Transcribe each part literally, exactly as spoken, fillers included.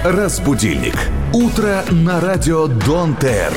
Разбудильник. Утро на радио Дон Тер.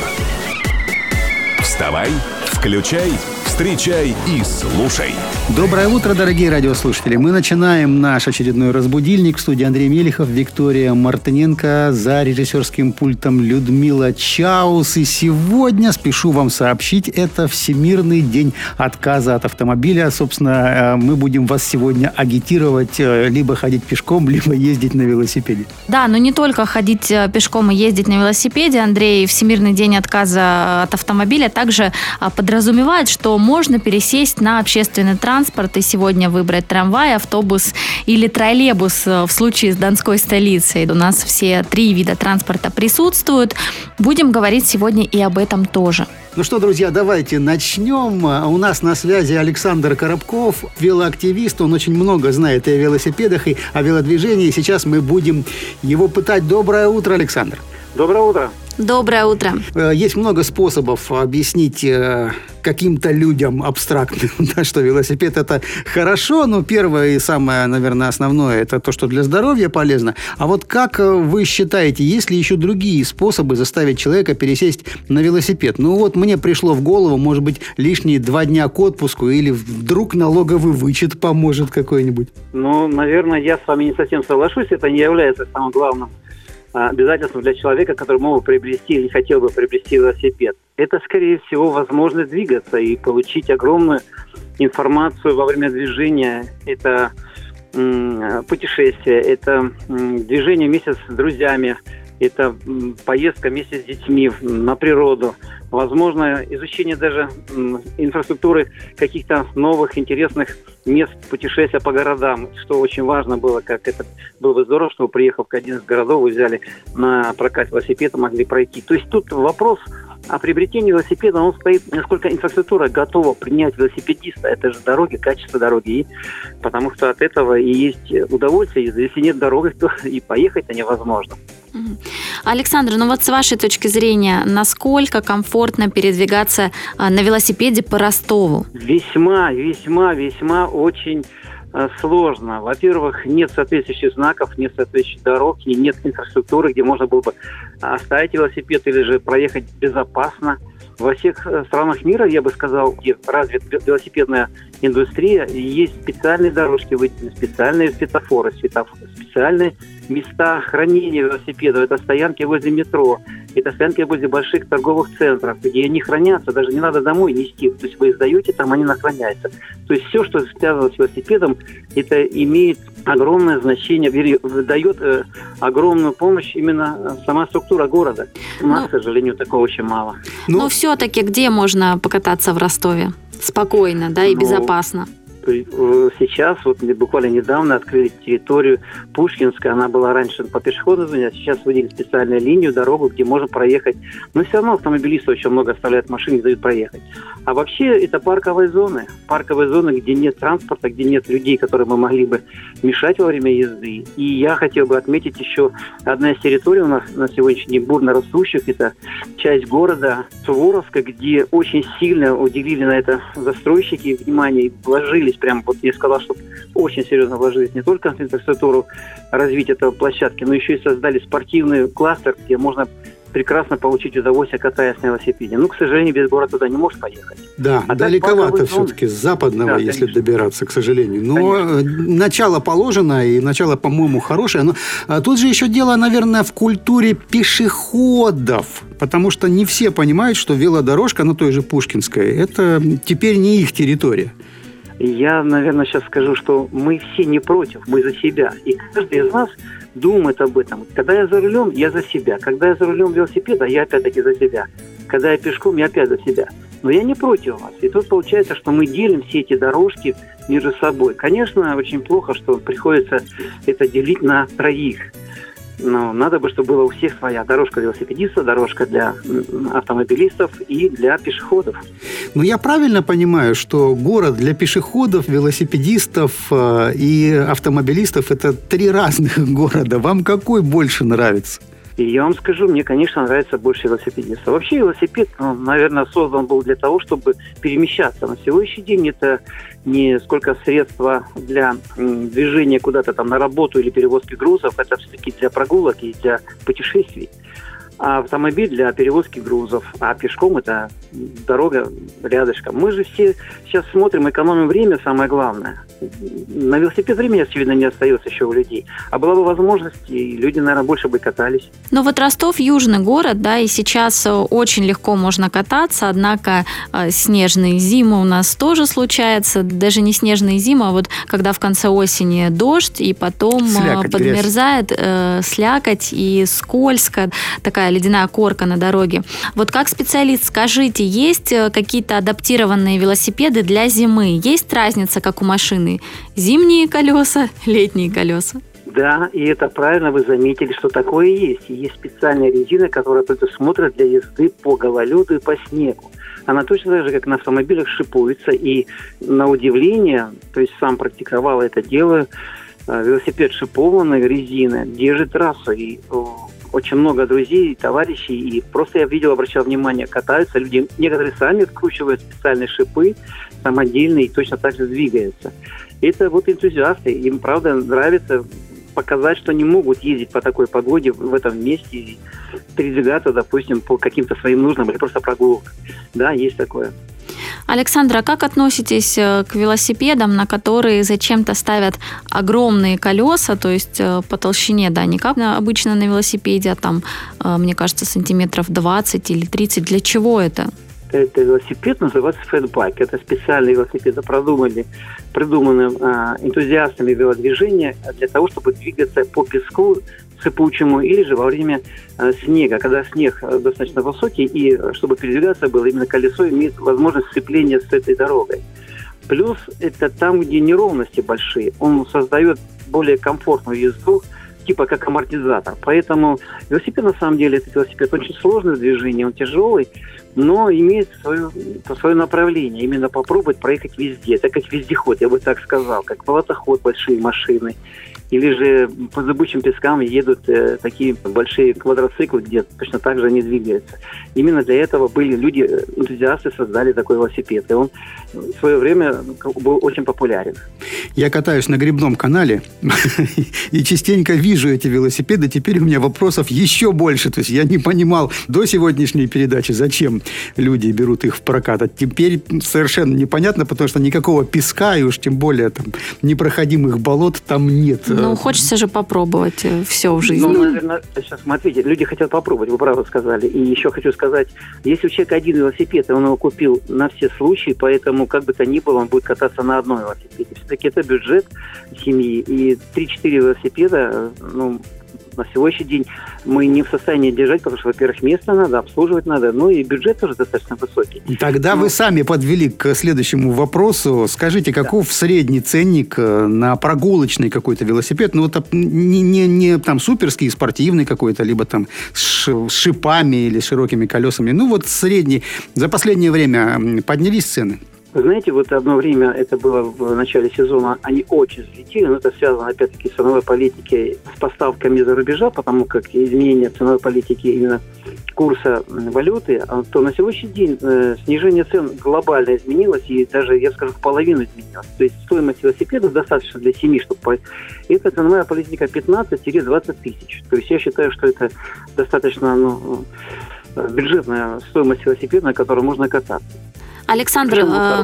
Вставай, включай, встречай и слушай. Доброе утро, дорогие радиослушатели. Мы начинаем наш очередной разбудильник. В студии Андрей Мелехов, Виктория Мартыненко, за режиссерским пультом Людмила Чаус. И сегодня, спешу вам сообщить, это Всемирный день отказа от автомобиля. Собственно, мы будем вас сегодня агитировать либо ходить пешком, либо ездить на велосипеде. Да, но не только ходить пешком и ездить на велосипеде, Андрей. Всемирный день отказа от автомобиля также подразумевает, что можно пересесть на общественный транспорт и сегодня выбрать трамвай, автобус или троллейбус в случае с Донской столицей. У нас все три вида транспорта присутствуют. Будем говорить сегодня и об этом тоже. Ну что, друзья, давайте начнем. У нас на связи Александр Коробков, велоактивист. Он очень много знает и о велосипедах, и о велодвижении. Сейчас мы будем его пытать. Доброе утро, Александр. Доброе утро. Доброе утро. Есть много способов объяснить каким-то людям абстрактным, да, что велосипед – это хорошо, но первое и самое, наверное, основное – это то, что для здоровья полезно. А вот как вы считаете, есть ли еще другие способы заставить человека пересесть на велосипед? Ну вот мне пришло в голову, может быть, лишние два дня к отпуску или вдруг налоговый вычет поможет какой-нибудь? Ну, наверное, я с вами не совсем соглашусь. Это не является самым главным обязательством для человека, который мог бы приобрести или хотел бы приобрести велосипед. Это, скорее всего, возможность двигаться и получить огромную информацию во время движения. Это м- путешествие, это м- движение вместе с друзьями, это м- поездка вместе с детьми на природу. Возможно, изучение даже м- инфраструктуры каких-то новых, интересных мест путешествия по городам, что очень важно было, как это было бы здорово, чтобы, приехав к один из городов, вы взяли на прокат велосипеда, могли пройти. То есть тут вопрос о приобретении велосипеда, он стоит, насколько инфраструктура готова принять велосипедиста. Это же дороги, качество дороги. И потому что от этого и есть удовольствие. Если нет дороги, то и поехать-то невозможно. Александр, ну вот с вашей точки зрения, насколько комфортно передвигаться на велосипеде по Ростову? Весьма, весьма, весьма очень э, сложно. Во-первых, нет соответствующих знаков, нет соответствующих дорог и нет инфраструктуры, где можно было бы оставить велосипед или же проехать безопасно. Во всех странах мира, я бы сказал, где развита велосипедная индустрия, есть специальные дорожки, специальные светофоры, специальные места хранения велосипедов. Это стоянки возле метро, это стоянки возле больших торговых центров, где они хранятся, даже не надо домой нести. То есть вы их сдаете, там они хранятся. То есть все, что связано с велосипедом, это имеет огромное значение, дает э, огромную помощь именно сама структура города. У нас, ну, к сожалению, такого очень мало. Но, Но все-таки где можно покататься в Ростове? Спокойно, да, и ну, безопасно. Сейчас, вот буквально недавно открыли территорию Пушкинская, она была раньше по пешеходной зоне, а сейчас выделили специальную линию, дорогу, где можно проехать. Но все равно автомобилисты очень много оставляют машины и дают проехать. А вообще это парковые зоны. Парковые зоны, где нет транспорта, где нет людей, которые мы могли бы мешать во время езды. И я хотел бы отметить еще одна из территорий у нас на сегодняшний день бурно растущих. Это часть города Суворовска, где очень сильно уделили на это застройщики внимание и вложились. Прям вот я сказал, что очень серьезно вложились не только в инфраструктуру развития этой площадки, но еще и создали спортивный кластер, где можно прекрасно получить удовольствие, катаясь на велосипеде. Ну, к сожалению, без города туда не можешь поехать. Да, а далековато все-таки, с западного, да, если конечно. добираться, к сожалению. Но конечно. начало положено, и начало, по-моему, хорошее. Но а тут же еще дело, наверное, в культуре пешеходов. Потому что не все понимают, что велодорожка на той же Пушкинской, это теперь не их территория. Я, наверное, сейчас скажу, что мы все не против, мы за себя. И каждый из нас думает об этом. Когда я за рулем, я за себя. Когда я за рулем велосипеда, я опять-таки за себя. Когда я пешком, я опять за себя. Но я не против вас. И тут получается, что мы делим все эти дорожки между собой. Конечно, очень плохо, что приходится это делить на троих. Но надо бы, чтобы была у всех своя дорожка для велосипедистов, дорожка для автомобилистов и для пешеходов. Ну, я правильно понимаю, что город для пешеходов, велосипедистов и автомобилистов – это три разных города. Вам какой больше нравится? И я вам скажу, мне, конечно, нравится больше велосипедиста. Вообще велосипед, ну, наверное, создан был для того, чтобы перемещаться. На сегодняшний день это не сколько средства для м, движения куда-то там на работу или перевозки грузов, это все-таки для прогулок и для путешествий. А автомобиль для перевозки грузов, а пешком это дорога рядышком. Мы же все сейчас смотрим, экономим время, самое главное. На велосипед времени, очевидно, не остается еще у людей. А была бы возможность, и люди, наверное, больше бы катались. Но вот Ростов южный город, да, и сейчас очень легко можно кататься, однако снежные зимы у нас тоже случаются, даже не снежные зимы, а вот когда в конце осени дождь, и потом слякоть, подмерзает, э, слякоть и скользко, такая ледяная корка на дороге. Вот как специалист, скажите, есть какие-то адаптированные велосипеды для зимы? Есть разница, как у машины? Зимние колеса, летние колеса? Да, и это правильно вы заметили, что такое есть. И есть специальная резина, которая предусмотрена для езды по гололеду и по снегу. Она точно так же, как на автомобилях, шипуется. И на удивление, то есть сам практиковал это дело, велосипед шипованной резины держит трассу. И очень много друзей, товарищей, и просто я видел, обращал внимание, катаются люди. Некоторые сами откручивают специальные шипы, самодельные, и точно так же двигаются. Это вот энтузиасты, им, правда, нравится показать, что они могут ездить по такой погоде в этом месте и передвигаться, допустим, по каким-то своим нужным или просто прогулкам. Да, есть такое. Александр, а как относитесь к велосипедам, на которые зачем-то ставят огромные колеса, то есть по толщине, да, не как обычно на велосипеде, а там, мне кажется, сантиметров двадцать или тридцать. Для чего это? Это велосипед называется фэтбайк. Это специальные велосипеды, продуманы, придуманы а, энтузиастами велодвижения для того, чтобы двигаться по песку сыпучему или же во время а, снега, когда снег достаточно высокий, и чтобы передвигаться было, именно колесо имеет возможность сцепления с этой дорогой. Плюс это там, где неровности большие. Он создает более комфортную езду, типа как амортизатор. Поэтому велосипед, на самом деле, этот велосипед очень сложный в движении, он тяжелый, но имеет свое, свое направление. Именно попробовать проехать везде. Это как вездеход, я бы так сказал, как болотоход, большие машины. Или же по зыбучим пескам едут э, такие большие квадроциклы, где точно так же они двигаются. Именно для этого были люди, энтузиасты, создали такой велосипед. И он в свое время был очень популярен. Я катаюсь на Грибном канале и частенько вижу эти велосипеды. Теперь у меня вопросов еще больше. То есть я не понимал до сегодняшней передачи, зачем люди берут их в прокат. А теперь совершенно непонятно, потому что никакого песка и уж тем более там непроходимых болот там нет. Ну, хочется же попробовать все в жизни. Ну, наверное, сейчас смотрите, люди хотят попробовать, вы правильно сказали. И еще хочу сказать, если у человека один велосипед, и он его купил на все случаи, поэтому, как бы то ни было, он будет кататься на одной велосипеде. Все-таки это бюджет семьи, и три-четыре велосипеда, ну, на сегодняшний день мы не в состоянии держать, потому что, во-первых, место надо, обслуживать надо, ну и бюджет тоже достаточно высокий. Тогда Но... вы сами подвели к следующему вопросу. Скажите, каков да. средний ценник на прогулочный какой-то велосипед? Ну, вот не, не, не там суперский, спортивный какой-то, либо там с шипами или широкими колесами. Ну, вот средний. За последнее время поднялись цены? Знаете, вот одно время, это было в начале сезона, они очень взлетели, но это связано, опять-таки, с ценовой политикой, с поставками за рубежа, потому как изменение ценовой политики именно курса валюты, то на сегодняшний день э, снижение цен глобально изменилось, и даже, я скажу, в половину изменилось. То есть стоимость велосипеда достаточно для семьи, чтобы... Это ценовая политика пятнадцать-двадцать тысяч. То есть я считаю, что это достаточно ну, бюджетная стоимость велосипеда, на которой можно кататься. Александр,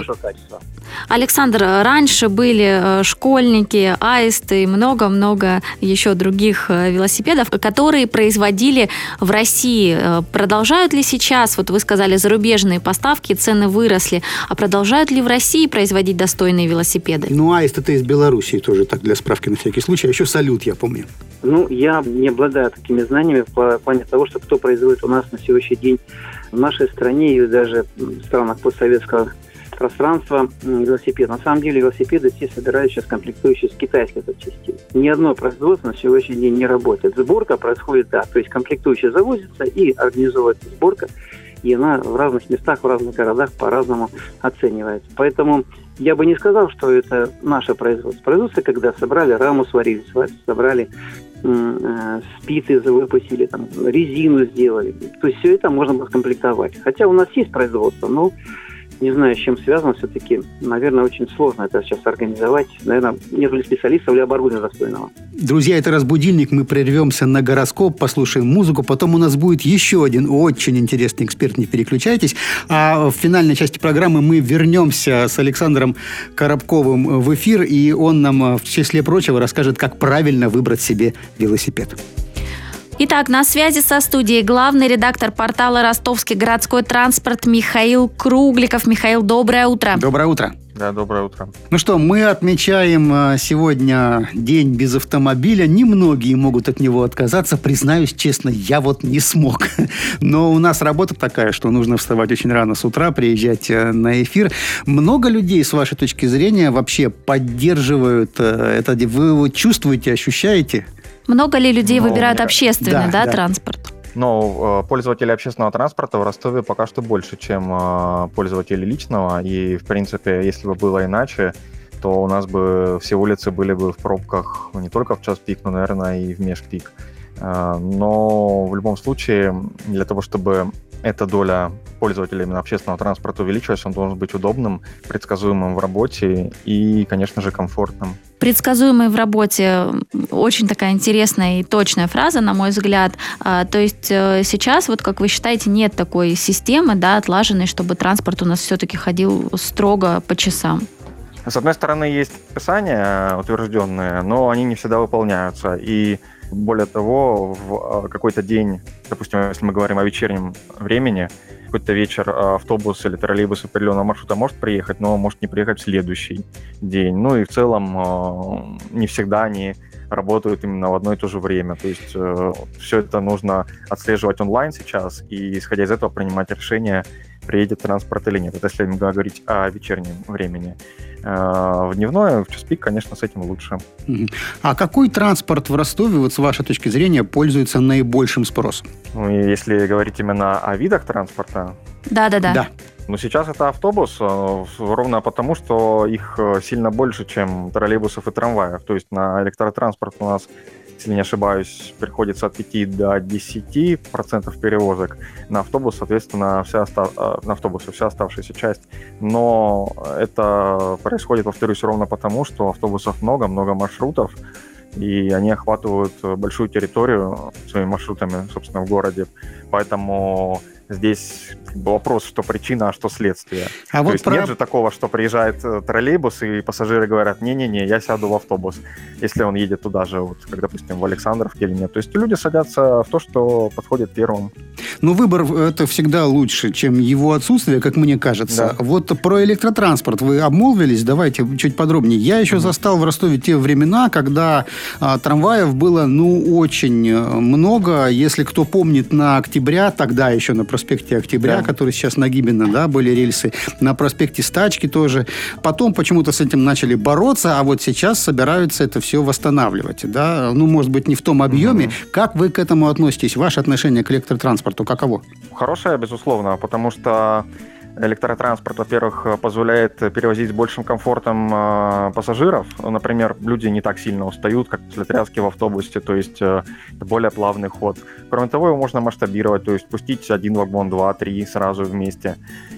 Александр, раньше были школьники, аисты и много-много еще других велосипедов, которые производили в России. Продолжают ли сейчас, вот вы сказали, зарубежные поставки, цены выросли, а продолжают ли в России производить достойные велосипеды? Ну, аист это из Белоруссии тоже, так для справки на всякий случай, а еще салют, я помню. Ну, я не обладаю такими знаниями в плане того, что кто производит у нас на сегодняшний день в нашей стране и даже в странах постсоветского пространства велосипед. На самом деле велосипеды все собирают сейчас комплектующие с китайских запчастей. Ни одно производство на сегодняшний день не работает. Сборка происходит, да, то есть комплектующие завозятся и организовывается сборка, и она в разных местах, в разных городах по-разному оценивается. Поэтому я бы не сказал, что это наше производство. Производство, когда собрали раму, сварили, собрали спицы выпустили, там, резину сделали. То есть все это можно было скомплектовать. Хотя у нас есть производство, но не знаю, с чем связано все-таки. Наверное, очень сложно это сейчас организовать. Наверное, нет ли специалистов, или оборудования достойного. Друзья, это «Разбудильник». Мы прервемся на гороскоп, послушаем музыку. Потом у нас будет еще один очень интересный эксперт. Не переключайтесь. А в финальной части программы мы вернемся с Александром Коробковым в эфир. И он нам, в числе прочего, расскажет, как правильно выбрать себе велосипед. Итак, на связи со студией главный редактор портала «Ростовский городской транспорт» Михаил Кругликов. Михаил, доброе утро. Доброе утро. Да, доброе утро. Ну что, мы отмечаем сегодня день без автомобиля. Немногие могут от него отказаться. Признаюсь честно, я вот не смог. Но у нас работа такая, что нужно вставать очень рано с утра, приезжать на эфир. Много людей, с вашей точки зрения, вообще поддерживают это? Вы его чувствуете, ощущаете? Много ли людей Но, выбирают мне... общественный да, да, да, да. транспорт? Но пользователей общественного транспорта в Ростове пока что больше, чем пользователей личного. И, в принципе, если бы было иначе, то у нас бы все улицы были бы в пробках не только в час пик, но, наверное, и в межпик. Но в любом случае, для того, чтобы эта доля пользователей именно общественного транспорта увеличилась, он должен быть удобным, предсказуемым в работе и, конечно же, комфортным. Предсказуемый в работе – очень такая интересная и точная фраза, на мой взгляд. А, то есть сейчас, вот как вы считаете, нет такой системы, да, отлаженной, чтобы транспорт у нас все-таки ходил строго по часам? С одной стороны, есть расписания утвержденные, но они не всегда выполняются. И более того, в какой-то день, допустим, если мы говорим о вечернем времени, какой-то вечер автобус или троллейбус определенного маршрута может приехать, но может не приехать в следующий день. Ну и в целом не всегда они работают именно в одно и то же время. То есть все это нужно отслеживать онлайн сейчас и, исходя из этого, принимать решение, приедет транспорт или нет. Это если говорить о вечернем времени. В дневное, в час пик, конечно, с этим лучше. А какой транспорт в Ростове, вот с вашей точки зрения, пользуется наибольшим спросом? Ну, и если говорить именно о видах транспорта... Да-да-да. Да. Ну, сейчас это автобус, ровно потому, что их сильно больше, чем троллейбусов и трамваев. То есть на электротранспорт у нас, если не ошибаюсь, приходится от пяти до десяти процентов перевозок. На автобус, соответственно, вся остав... на автобусы вся оставшаяся часть. Но это происходит, повторюсь, ровно потому, что автобусов много, много маршрутов, и они охватывают большую территорию своими маршрутами, собственно, в городе. Поэтому здесь вопрос, что причина, а что следствие. А То вот есть про... нет же такого, что приезжает троллейбус, и пассажиры говорят, не-не-не, я сяду в автобус, если он едет туда же, вот, как, допустим, в Александровке или нет. То есть люди садятся в то, что подходит первым. Но выбор – это всегда лучше, чем его отсутствие, как мне кажется. Да. Вот про электротранспорт вы обмолвились, давайте чуть подробнее. Я еще mm-hmm. застал в Ростове те времена, когда а, трамваев было, ну, очень много. Если кто помнит, на Октября, тогда еще на проспекте Октября, да. который сейчас на Гибина, да, были рельсы, на проспекте Стачки тоже. Потом почему-то с этим начали бороться, а вот сейчас собираются это все восстанавливать, да. Ну, может быть, не в том объеме. Mm-hmm. Как вы к этому относитесь? Ваше отношение к электротранспорту каково? Хорошее, безусловно, потому что электротранспорт, во-первых, позволяет перевозить с большим комфортом э, пассажиров. Например, люди не так сильно устают, как после тряски в автобусе, то есть э, более плавный ход. Кроме того, его можно масштабировать, то есть пустить один вагон, два, три сразу вместе.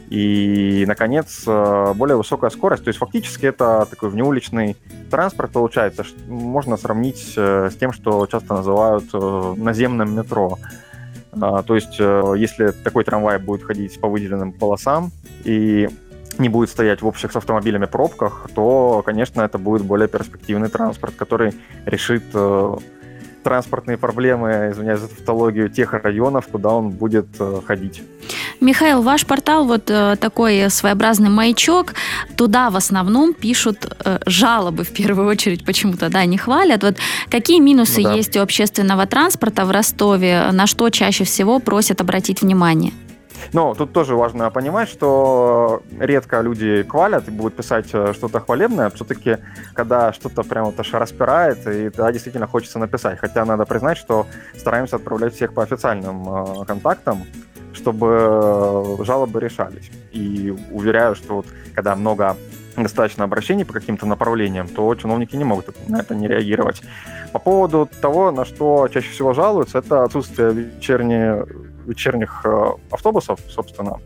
И, наконец, э, более высокая скорость. То есть фактически это такой внеуличный транспорт получается. Можно сравнить э, с тем, что часто называют э, наземным метро. Uh, то есть, uh, если такой трамвай будет ходить по выделенным полосам и не будет стоять в общих с автомобилями пробках, то, конечно, это будет более перспективный транспорт, который решит uh, транспортные проблемы, извиняюсь за тавтологию, тех районов, куда он будет uh, ходить. Михаил, ваш портал вот э, такой своеобразный маячок. Туда в основном пишут э, жалобы в первую очередь почему-то, да, не хвалят. Вот какие минусы ну, да. есть у общественного транспорта в Ростове? На что чаще всего просят обратить внимание? Ну, тут тоже важно понимать, что редко люди хвалят и будут писать что-то хвалебное. Все-таки, когда что-то прям вот аж распирает, и да, действительно хочется написать. Хотя надо признать, что стараемся отправлять всех по официальным э, контактам, чтобы жалобы решались. И уверяю, что вот, когда много достаточно обращений по каким-то направлениям, то чиновники не могут на это не реагировать. По поводу того, на что чаще всего жалуются, это отсутствие вечерне... вечерних автобусов, собственно.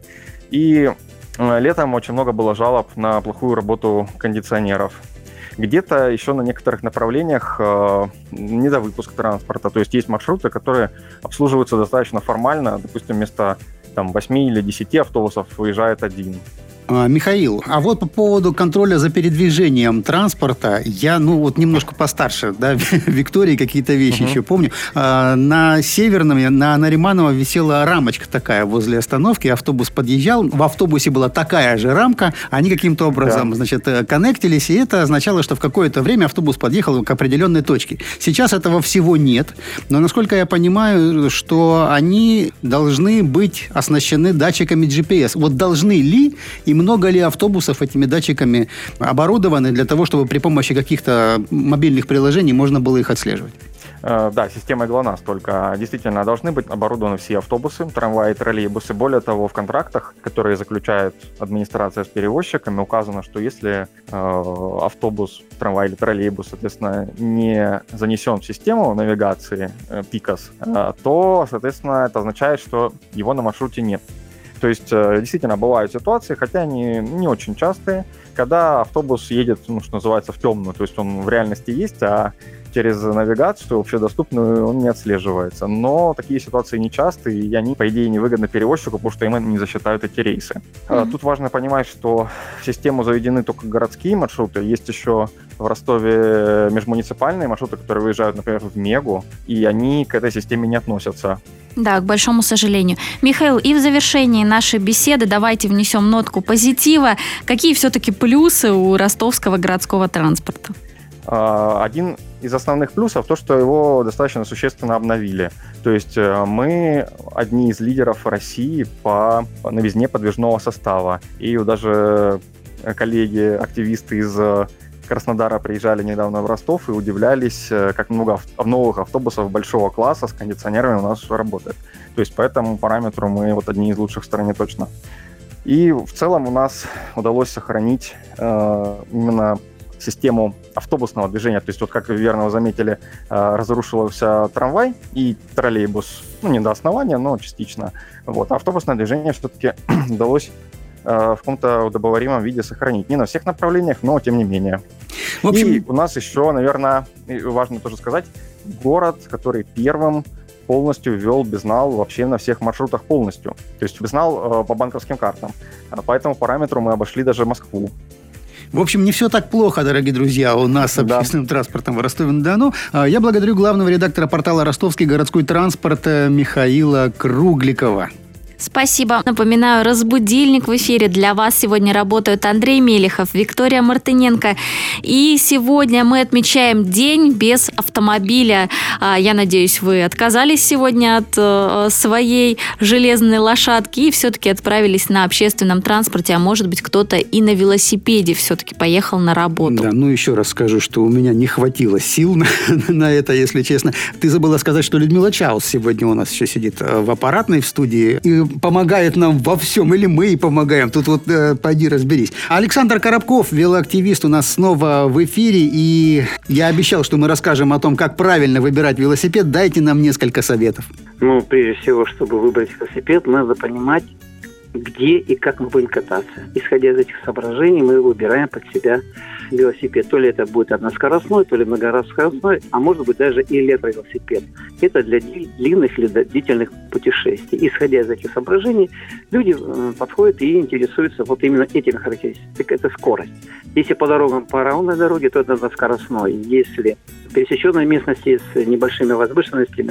И летом очень много было жалоб на плохую работу кондиционеров. Где-то еще на некоторых направлениях э, недовыпуск транспорта. То есть есть маршруты, которые обслуживаются достаточно формально. Допустим, вместо там, восьми или десяти автобусов выезжает один. Михаил, а вот по поводу контроля за передвижением транспорта, я, ну, вот немножко постарше, да, Виктории какие-то вещи uh-huh. еще помню. На Северном, на Нариманова висела рамочка такая возле остановки, автобус подъезжал, в автобусе была такая же рамка, они каким-то образом, да. значит, коннектились, и это означало, что в какое-то время автобус подъехал к определенной точке. Сейчас этого всего нет, но, насколько я понимаю, что они должны быть оснащены датчиками джи пи эс. Вот должны ли и много ли автобусов этими датчиками оборудованы для того, чтобы при помощи каких-то мобильных приложений можно было их отслеживать? Да, системой ГЛОНАСС только действительно должны быть оборудованы все автобусы, трамваи, троллейбусы. Более того, в контрактах, которые заключает администрация с перевозчиками, указано, что если э, автобус, трамвай или троллейбус, соответственно, не занесен в систему навигации э, пикас, э, то, соответственно, это означает, что его на маршруте нет. То есть, действительно, бывают ситуации, хотя они не очень частые, когда автобус едет, ну, что называется, в темную. То есть он в реальности есть, а через навигацию общедоступную он не отслеживается. Но такие ситуации нечастые, и они, по идее, невыгодны перевозчику, потому что им не засчитают эти рейсы. Mm-hmm. Тут важно понимать, что в систему заведены только городские маршруты. Есть еще в Ростове межмуниципальные маршруты, которые выезжают, например, в Мегу, и они к этой системе не относятся. Да, к большому сожалению. Михаил, и в завершении нашей беседы давайте внесем нотку позитива. Какие все-таки плюсы у ростовского городского транспорта? Один из основных плюсов то, что его достаточно существенно обновили. То есть мы одни из лидеров России по новизне подвижного состава. И даже коллеги, активисты из Краснодара приезжали недавно в Ростов и удивлялись, как много новых автобусов большого класса с кондиционерами у нас работает. То есть по этому параметру мы вот одни из лучших в стране точно. И в целом у нас удалось сохранить э, именно систему автобусного движения. То есть вот как вы верно заметили, э, разрушился трамвай и троллейбус, ну не до основания, но частично. Вот. А автобусное движение все-таки удалось в каком-то удобоваримом виде сохранить. Не на всех направлениях, но тем не менее. В общем... И у нас еще, наверное, важно тоже сказать, город, который первым полностью ввел безнал вообще на всех маршрутах полностью. То есть безнал по банковским картам. По этому параметру мы обошли даже Москву. В общем, не все так плохо, дорогие друзья, у нас с общественным да. транспортом в Ростове-на-Дону. Я благодарю главного редактора портала «Ростовский городской транспорт» Михаила Кругликова. Спасибо. Напоминаю, разбудильник в эфире. Для вас сегодня работают Андрей Мелехов, Виктория Мартыненко. И сегодня мы отмечаем День без автомобиля. Я надеюсь, вы отказались сегодня от своей железной лошадки и все-таки отправились на общественном транспорте, а может быть, кто-то и на велосипеде все-таки поехал на работу. Да, ну еще раз скажу, что у меня не хватило сил на, на это, если честно. Ты забыла сказать, что Людмила Чаус сегодня у нас еще сидит в аппаратной в студии и помогает нам во всем, или мы и помогаем. Тут вот э, пойди разберись. Александр Коробков, велоактивист, у нас снова в эфире, и я обещал, что мы расскажем о том, как правильно выбирать велосипед. Дайте нам несколько советов. Ну, прежде всего, чтобы выбрать велосипед, надо понимать, где и как мы будем кататься. Исходя из этих соображений, мы выбираем под себя велосипед. То ли это будет односкоростной, то ли многоскоростной, а может быть даже и электровелосипед. Это для длинных или длительных путешествий. Исходя из этих соображений, люди подходят и интересуются вот именно этими характеристиками. Это скорость. Если по дорогам, по ровной дороге, то это односкоростной. Если в пересеченной местности с небольшими возвышенностями,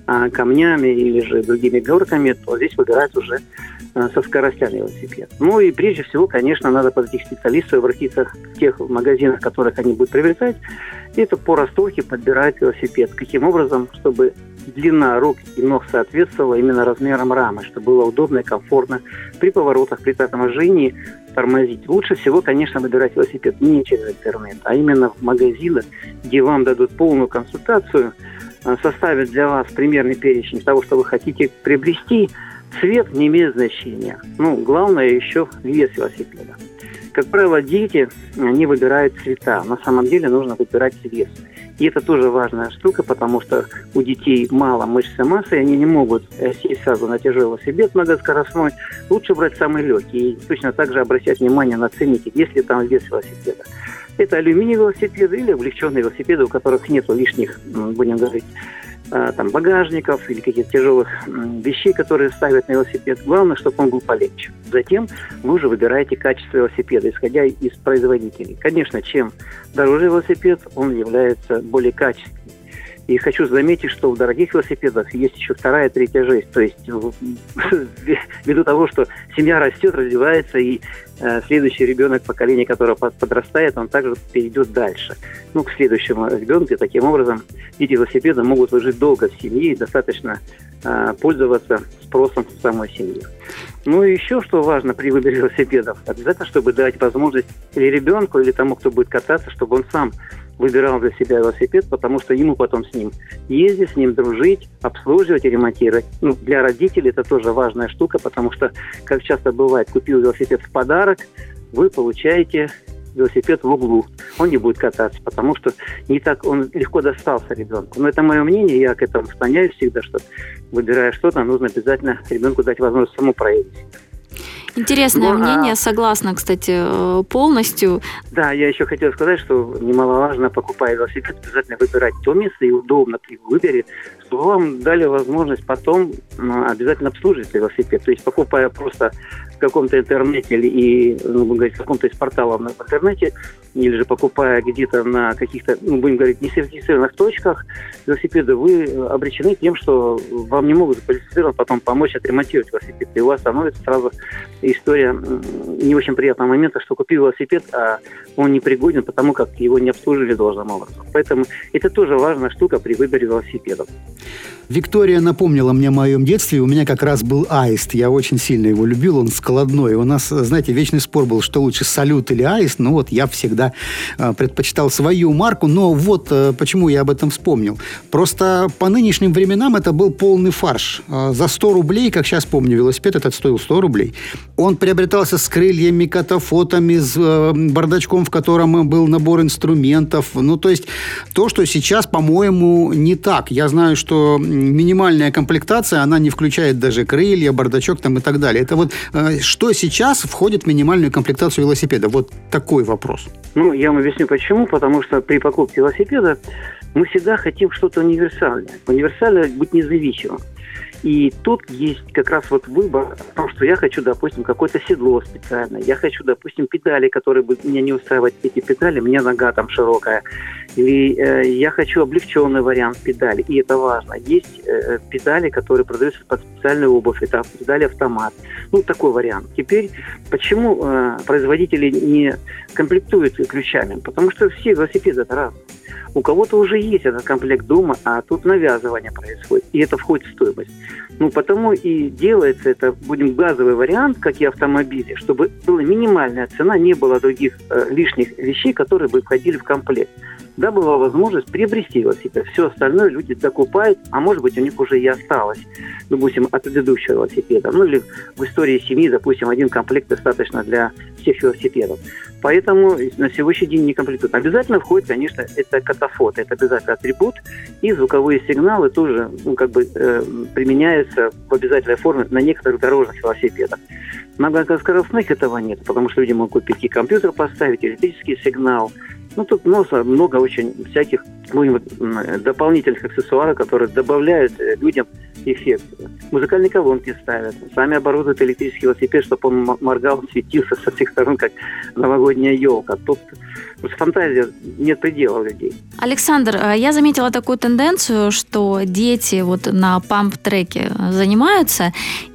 камнями или же другими горками, то здесь выбирать уже со скоростями велосипед. Ну и прежде всего, конечно, надо подойти к специалисту и обратиться в тех магазинах, в которых они будут приобретать, и это по ростовке подбирать велосипед. Каким образом, чтобы длина рук и ног соответствовала именно размерам рамы, чтобы было удобно и комфортно при поворотах, при торможении тормозить. Лучше всего, конечно, выбирать велосипед не через интернет, а именно в магазинах, где вам дадут полную консультацию, составят для вас примерный перечень того, что вы хотите приобрести. Цвет не имеет значения. Ну, главное еще вес велосипеда. Как правило, дети, они выбирают цвета. На самом деле нужно выбирать цвет. И это тоже важная штука, потому что у детей мало мышцы массы, и они не могут сесть сразу на тяжелый велосипед многоскоростной. Лучше брать самый легкий. И точно так же обращать внимание на ценники, если там вес велосипеда. Это алюминиевые велосипеды или облегченные велосипеды, у которых нет лишних, будем говорить, там, багажников или каких-то тяжелых вещей, которые ставят на велосипед. Главное, чтобы он был полегче. Затем вы уже выбираете качество велосипеда, исходя из производителей. Конечно, чем дороже велосипед, он является более качественным. И хочу заметить, что в дорогих велосипедах есть еще вторая, третья жизнь. То есть ввиду того, что семья растет, развивается, и э, следующий ребенок, поколение, которое подрастает, он также перейдет дальше. Ну, к следующему ребенку. Таким образом, эти велосипеды могут жить долго в семье и достаточно э, пользоваться спросом самой семьи. Ну и еще, что важно при выборе велосипедов, обязательно, чтобы дать возможность или ребенку, или тому, кто будет кататься, чтобы он сам выбирал для себя велосипед, потому что ему потом с ним ездить, с ним дружить, обслуживать и ремонтировать. Ну, для родителей это тоже важная штука, потому что, как часто бывает, купил велосипед в подарок, вы получаете велосипед в углу. Он не будет кататься, потому что не так он легко достался ребенку. Но это мое мнение, я к этому склоняюсь всегда, что выбирая что-то, нужно обязательно ребенку дать возможность самому проявить. Интересное ну, мнение, а... согласна, кстати, полностью. Да, я еще хотел сказать, что немаловажно, покупая велосипед, обязательно выбирать то место и удобно при выборе, чтобы вам дали возможность потом обязательно обслуживать велосипед. То есть, покупая просто в каком-то интернете или, ну, будем говорить, в каком-то из порталов в интернете, или же покупая где-то на каких-то, ну, будем говорить, несертифицированных точках велосипеда, вы обречены тем, что вам не могут квалифицированно потом помочь отремонтировать велосипед. И у вас становится сразу история не очень приятного момента, что купил велосипед, а он не пригоден, потому как его не обслужили должным образом. Поэтому это тоже важная штука при выборе велосипедов. Виктория напомнила мне о моем детстве. У меня как раз был аист. Я очень сильно его любил. Он складной. У нас, знаете, вечный спор был, что лучше, салют или аист. Ну вот я всегда э, предпочитал свою марку. Но вот э, почему я об этом вспомнил. Просто по нынешним временам это был полный фарш. Э, за сто рублей, как сейчас помню, велосипед этот стоил сто рублей. Он приобретался с крыльями, катафотами, с э, бардачком, в котором был набор инструментов. Ну, то есть то, что сейчас, по-моему, не так. Я знаю, что минимальная комплектация, она не включает даже крылья, бардачок там и так далее. Это вот э, что сейчас входит в минимальную комплектацию велосипеда? Вот такой вопрос. Ну, я вам объясню почему. Потому что при покупке велосипеда мы всегда хотим что-то универсальное. Универсальное быть независимым. И тут есть как раз вот выбор в том, что я хочу, допустим, какое-то седло специальное. Я хочу, допустим, педали, которые будут меня не устраивать. Эти педали, мне нога там широкая. Или э, я хочу облегченный вариант педали. И это важно. Есть э, педали, которые продаются под специальную обувь. Это педали-автомат. Ну, такой вариант. Теперь, почему э, производители не комплектуют ключами? Потому что все велосипеды это разные. У кого-то уже есть этот комплект дома, а тут навязывание происходит. И это входит в стоимость. Ну, потому и делается это, будем, газовый вариант, как и автомобили, чтобы была минимальная цена, не было других э, лишних вещей, которые бы входили в комплект. Да, была возможность приобрести велосипед. Все остальное люди докупают, а может быть, у них уже и осталось, допустим, от предыдущего велосипеда. Ну, или в истории семьи, допустим, один комплект достаточно для всех велосипедов. Поэтому на сегодняшний день не комплектуют. Обязательно входит, конечно, это катафот, это обязательно атрибут, и звуковые сигналы тоже, ну, как бы э, применяются в обязательной форме на некоторых дорожных велосипедах. На многоскоростных этого нет, потому что люди могут купить и компьютер поставить, и электрический сигнал. Ну, тут много, много очень всяких, ну, дополнительных аксессуаров, которые добавляют людям эффект. Музыкальные колонки ставят, сами оборудуют электрический велосипед, чтобы он моргал, светился со всех сторон, как новогодняя елка. Тут фантазия, нет предела у людей. Александр, я заметила такую тенденцию, что дети вот на памп-треке занимаются,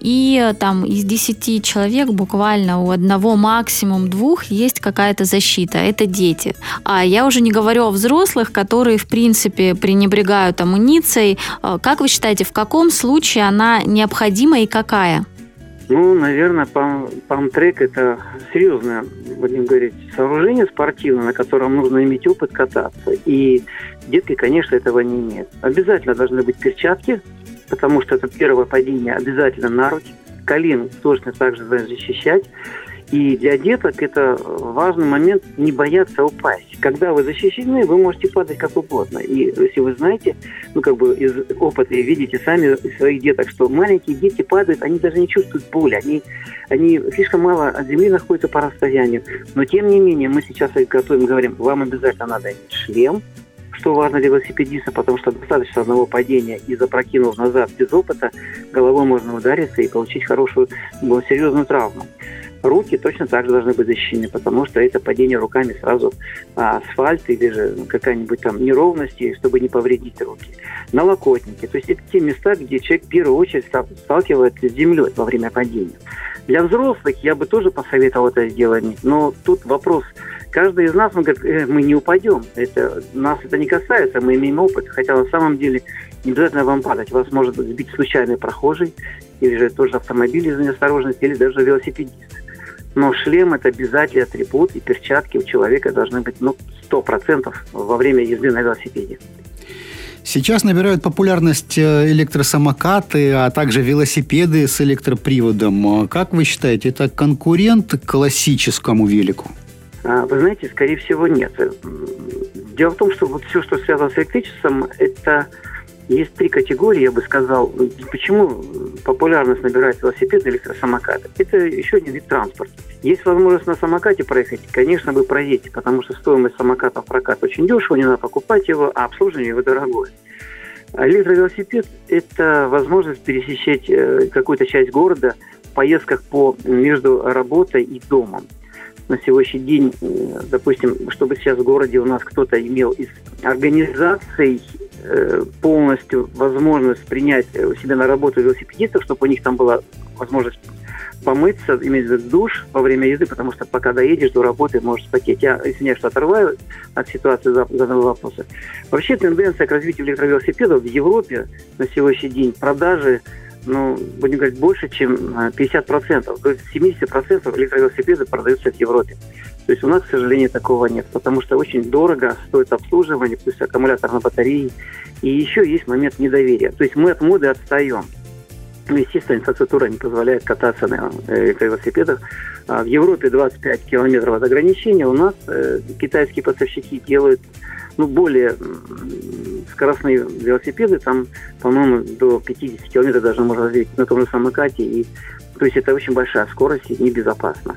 и там из десяти человек буквально у одного, максимум двух есть какая-то защита. Это дети. А я уже не говорю о взрослых, которые, в принципе, пренебрегают амуницией. Как вы считаете, в каком случае она необходима и какая? Ну, наверное, памп-трек – это серьезное, будем говорить, сооружение спортивное, на котором нужно иметь опыт кататься. И детки, конечно, этого не имеют. Обязательно должны быть перчатки, потому что это первое падение обязательно на руки. Колен точно так же защищать. И для деток это важный момент не бояться упасть. Когда вы защищены, вы можете падать как угодно. И если вы знаете, ну как бы из опыта и видите сами своих деток, что маленькие дети падают, они даже не чувствуют боли, они, они слишком мало от земли находятся по расстоянию. Но тем не менее мы сейчас их готовим, говорим, вам обязательно надо иметь шлем, что важно для велосипедиста, потому что достаточно одного падения и запрокинув назад без опыта, головой можно удариться и получить хорошую, серьезную травму. Руки точно так же должны быть защищены, потому что это падение руками сразу а, асфальт или же какая-нибудь там неровности, чтобы не повредить руки. Налокотники. То есть это те места, где человек в первую очередь сталкивается с землей во время падения. Для взрослых я бы тоже посоветовал это сделать, но тут вопрос. Каждый из нас, он говорит, э, мы не упадем. Это, нас это не касается, мы имеем опыт. Хотя на самом деле не обязательно вам падать. Вас может сбить случайный прохожий, или же тоже автомобиль из-за неосторожности, или даже велосипедист. Но шлем – это обязательный атрибут, и перчатки у человека должны быть ну, сто процентов во время езды на велосипеде. Сейчас набирают популярность электросамокаты, а также велосипеды с электроприводом. Как вы считаете, это конкурент классическому велику? Вы знаете, скорее всего, нет. Дело в том, что вот все, что связано с электричеством, это есть три категории, я бы сказал. Почему популярность набирает велосипеды и электросамокаты? Это еще один вид транспорта. Есть возможность на самокате проехать, конечно, вы проедете, потому что стоимость самоката в прокат очень дешево, не надо покупать его, а обслуживание его дорогое. А электровелосипед – это возможность пересечь какую-то часть города в поездках по, между работой и домом. На сегодняшний день, допустим, чтобы сейчас в городе у нас кто-то имел из организаций полностью возможность принять у себя на работу велосипедистов, чтобы у них там была возможность помыться, иметь душ во время езды, потому что пока доедешь до работы, можешь спотеть. Я, извиняюсь, что отрываю от ситуации заданного вопроса. Вообще тенденция к развитию электровелосипедов в Европе на сегодняшний день продажи, ну, будем говорить, больше, чем пятьдесят процентов. То есть семьдесят процентов электровелосипедов продаются в Европе. То есть у нас, к сожалению, такого нет, потому что очень дорого стоит обслуживание, плюс аккумулятор на батарее. И еще есть момент недоверия. То есть мы от моды отстаем. Ну, естественно, инфраструктура не позволяет кататься на электровелосипедах. В Европе двадцать пять километров от ограничения. У нас э, китайские поставщики делают ну, более скоростные велосипеды. Там, по-моему, до пятьдесят километров даже можно развить на том же самокате. И, то есть это очень большая скорость и небезопасно.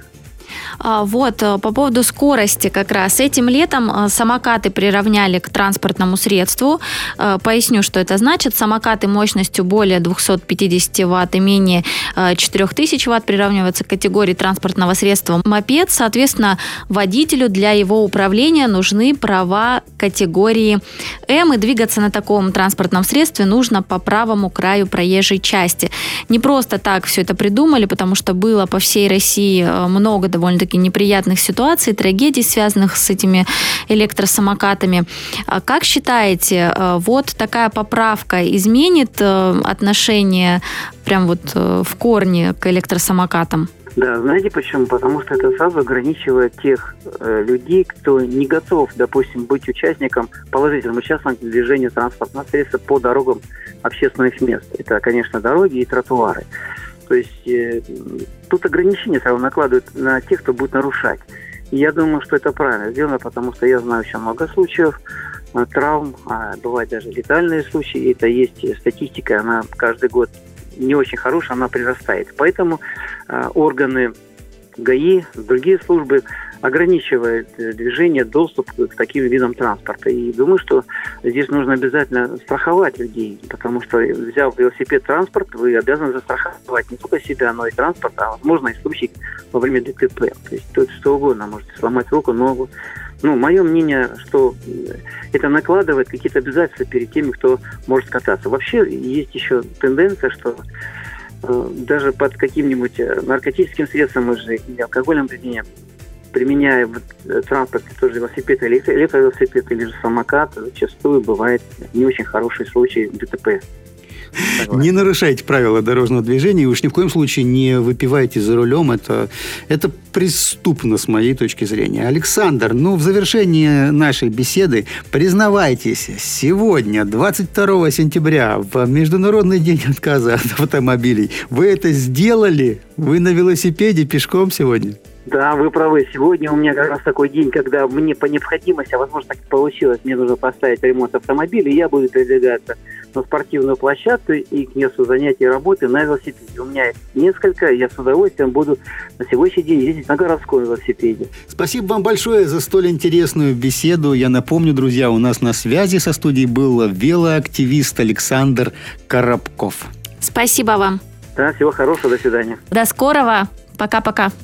Вот, по поводу скорости как раз. Этим летом самокаты приравняли к транспортному средству. Поясню, что это значит. Самокаты мощностью более двести пятьдесят ватт и менее четыре тысячи ватт приравниваются к категории транспортного средства. Мопед, соответственно, водителю для его управления нужны права категории М, и двигаться на таком транспортном средстве нужно по правому краю проезжей части. Не просто так все это придумали, потому что было по всей России много довольно-таки неприятных ситуаций, трагедий, связанных с этими электросамокатами. Как считаете, вот такая поправка изменит отношение прям вот в корне к электросамокатам? Да, знаете почему? Потому что это сразу ограничивает тех э, людей, кто не готов, допустим, быть участником, положительным участником движения транспортного средства по дорогам общественных мест. Это, конечно, дороги и тротуары. То есть э, тут ограничения сразу накладывают на тех, кто будет нарушать. И я думаю, что это правильно сделано, потому что я знаю еще много случаев э, травм, а бывают даже летальные случаи. Это есть статистика, она каждый год не очень хорошая, она прирастает. Поэтому э, органы ГАИ, другие службы ограничивают движение, доступ к таким видам транспорта. И думаю, что здесь нужно обязательно страховать людей, потому что, взяв велосипед-транспорт, вы обязаны застраховать не только себя, но и транспорт, а, возможно, и случай во время ДТП. То есть тут что угодно, можете сломать руку, ногу. Ну, мое мнение, что это накладывает какие-то обязательства перед теми, кто может кататься. Вообще, есть еще тенденция, что э, даже под каким-нибудь наркотическим средством или алкогольным опьянением, применяя вот, транспорт, тоже велосипед или электровелосипед, или же самокат, зачастую бывает не очень хороший случай ДТП. Не нарушайте правила дорожного движения и уж ни в коем случае не выпивайте за рулем. Это, это преступно с моей точки зрения. Александр, ну в завершении нашей беседы признавайтесь, сегодня, двадцать второго сентября, в Международный день отказа от автомобилей, вы это сделали? Вы на велосипеде пешком сегодня? Да, вы правы. Сегодня у меня как раз такой день, когда мне по необходимости, а возможно так и получилось, мне нужно поставить ремонт автомобиля, и я буду передвигаться на спортивную площадку и к месту занятий работы на велосипеде. У меня их несколько, я с удовольствием буду на сегодняшний день ездить на городском велосипеде. Спасибо вам большое за столь интересную беседу. Я напомню, друзья, у нас на связи со студией был велоактивист Александр Коробков. Спасибо вам. Да, всего хорошего, до свидания. До скорого. Пока-пока.